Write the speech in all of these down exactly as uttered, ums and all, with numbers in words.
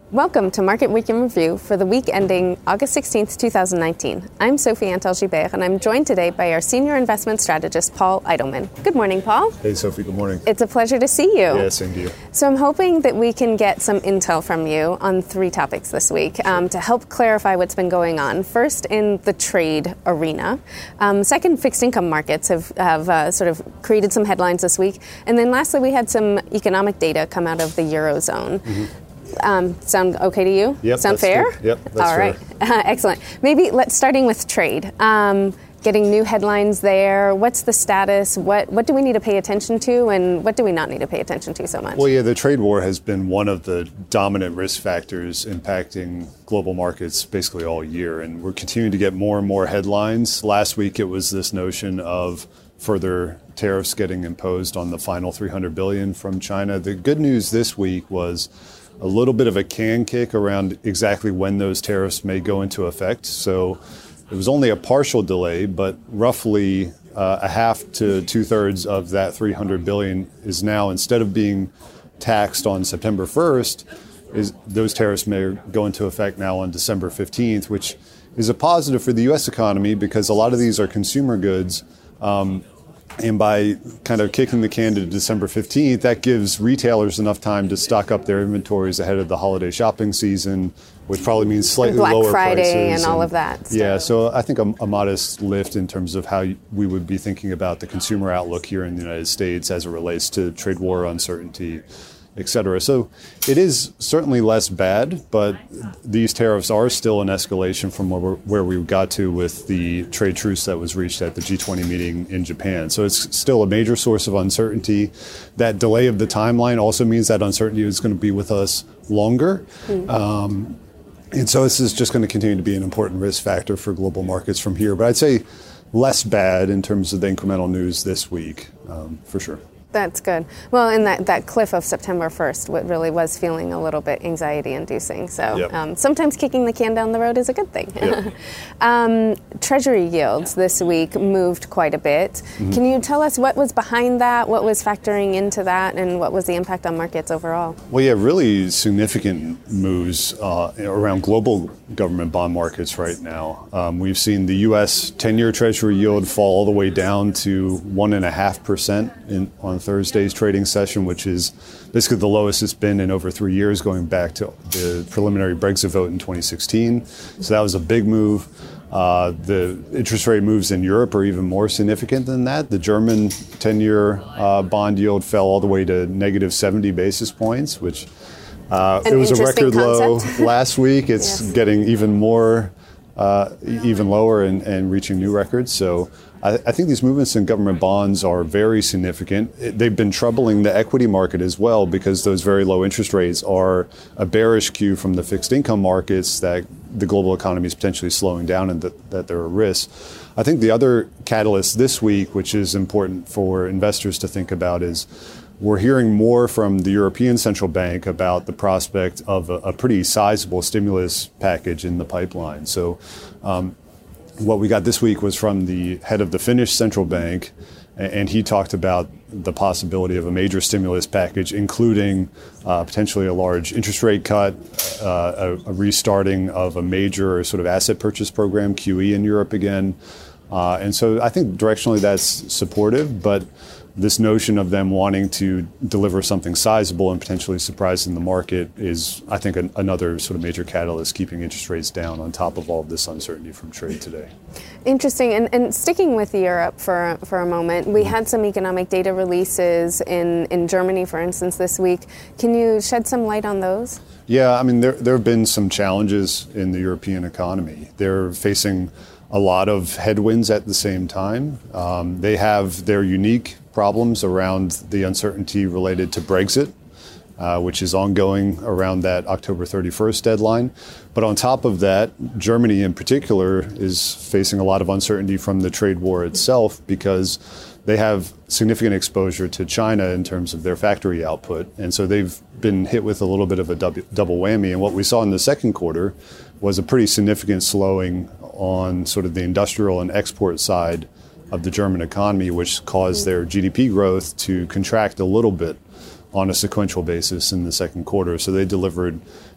Welcome to Market Week in Review for the week ending August sixteenth, twenty nineteen. I'm Sophie Antal-Gibert, and I'm joined today by our senior investment strategist, Paul Eidelman. Good morning, Paul. Hey, Sophie. Good morning. It's a pleasure to see you. Yeah, same to you. So I'm hoping that we can get some intel from you on three topics this week um, to help clarify what's been going on. First, in the trade arena. Um, second, fixed income markets have, have uh, sort of created some headlines this week. And then lastly, we had some economic data come out of the Eurozone. Mm-hmm. Um, sound okay to you? Yep. Sound that's fair? Good. Yep. That's All right. Uh, excellent. Maybe let's starting with trade. Um, getting new headlines there. What's the status? What what do we need to pay attention to, and what do we not need to pay attention to so much? Well, yeah, the trade war has been one of the dominant risk factors impacting global markets basically all year, and we're continuing to get more and more headlines. Last week, it was this notion of further tariffs getting imposed on the final three hundred billion dollars from China. The good news this week was a little bit of a can kick around exactly when those tariffs may go into effect. So it was only a partial delay, but roughly uh, a half to two thirds of that three hundred billion dollars is now, instead of being taxed on September first, is those tariffs may go into effect now on December fifteenth, which is a positive for the U S economy because a lot of these are consumer goods. Um, And by kind of kicking the can to December fifteenth, that gives retailers enough time to stock up their inventories ahead of the holiday shopping season, which probably means slightly Black lower Friday prices. and, and all of that. So. Yeah, so I think a, a modest lift in terms of how we would be thinking about the consumer outlook here in the United States as it relates to trade war uncertainty, et cetera. So it is certainly less bad, but these tariffs are still an escalation from where, where we got to with the trade truce that was reached at the G twenty meeting in Japan. So it's still a major source of uncertainty. That delay of the timeline also means that uncertainty is going to be with us longer. Mm. Um, and so this is just going to continue to be an important risk factor for global markets from here. But I'd say less bad in terms of the incremental news this week, um, for sure. That's good. Well, and that, that cliff of September first, what really was feeling a little bit anxiety-inducing. So yep. um, sometimes kicking the can down the road is a good thing. Yep. um, Treasury yields this week moved quite a bit. Mm-hmm. Can you tell us what was behind that, what was factoring into that, and what was the impact on markets overall? Well, yeah, really significant moves uh, around global government bond markets right now. Um, we've seen the U S ten-year Treasury yield fall all the way down to one point five percent in, on Thursday's trading session, which is basically the lowest it's been in over three years, going back to the preliminary Brexit vote in twenty sixteen. So that was a big move. Uh, the interest rate moves in Europe are even more significant than that. The German ten-year uh, bond yield fell all the way to negative seventy basis points, which uh, it was a record concept. low last week. It's yes. getting even more, uh, even lower and, and reaching new records. So I, I think these movements in government bonds are very significant. It, they've been troubling the equity market as well because those very low interest rates are a bearish cue from the fixed income markets that the global economy is potentially slowing down and that, that there are risks. I think the other catalyst this week, which is important for investors to think about, is we're hearing more from the European Central Bank about the prospect of a, a pretty sizable stimulus package in the pipeline. So um, what we got this week was from the head of the Finnish Central Bank, and he talked about the possibility of a major stimulus package, including uh, potentially a large interest rate cut, uh, a, a restarting of a major sort of asset purchase program, Q E, in Europe again. Uh, and so I think directionally that's supportive, but this notion of them wanting to deliver something sizable and potentially surprising the market is, I think, an, another sort of major catalyst keeping interest rates down on top of all of this uncertainty from trade today. Interesting. And, and sticking with Europe for for a moment, we had some economic data releases in, in Germany, for instance, this week. Can you shed some light on those? Yeah, I mean, there, there have been some challenges in the European economy. They're facing a lot of headwinds at the same time. Um, they have their unique problems around the uncertainty related to Brexit, uh, which is ongoing around that October thirty-first deadline. But on top of that, Germany in particular is facing a lot of uncertainty from the trade war itself because they have significant exposure to China in terms of their factory output. And so they've been hit with a little bit of a dub- double whammy. And what we saw in the second quarter was a pretty significant slowing on sort of the industrial and export side of the German economy, which caused their G D P growth to contract a little bit on a sequential basis in the second quarter. So they delivered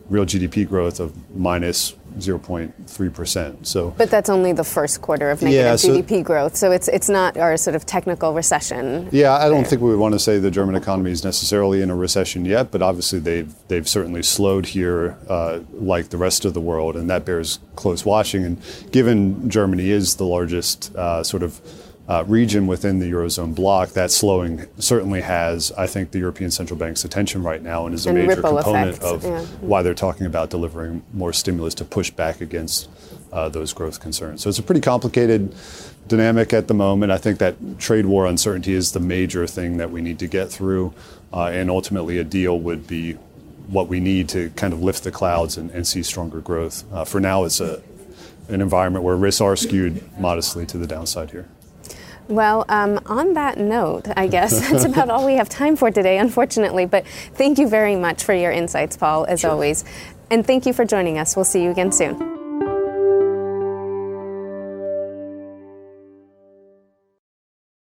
real G D P growth of minus zero point three percent. So, but that's only the first quarter of negative yeah, so, G D P growth, so it's it's not our sort of technical recession. Yeah, I don't there. think we would want to say the German economy is necessarily in a recession yet, but obviously they've they've certainly slowed here, uh, like the rest of the world, and that bears close watching. And given Germany is the largest uh, sort of Uh, region within the Eurozone bloc, that slowing certainly has, I think, the European Central Bank's attention right now and is a and major component effects, of yeah. why they're talking about delivering more stimulus to push back against uh, those growth concerns. So it's a pretty complicated dynamic at the moment. I think that trade war uncertainty is the major thing that we need to get through, uh, and ultimately a deal would be what we need to kind of lift the clouds and, and see stronger growth. Uh, for now, it's a, an environment where risks are skewed modestly to the downside here. Well, um, on that note, I guess that's about all we have time for today, unfortunately. But thank you very much for your insights, Paul, as sure. always. And thank you for joining us. We'll see you again soon.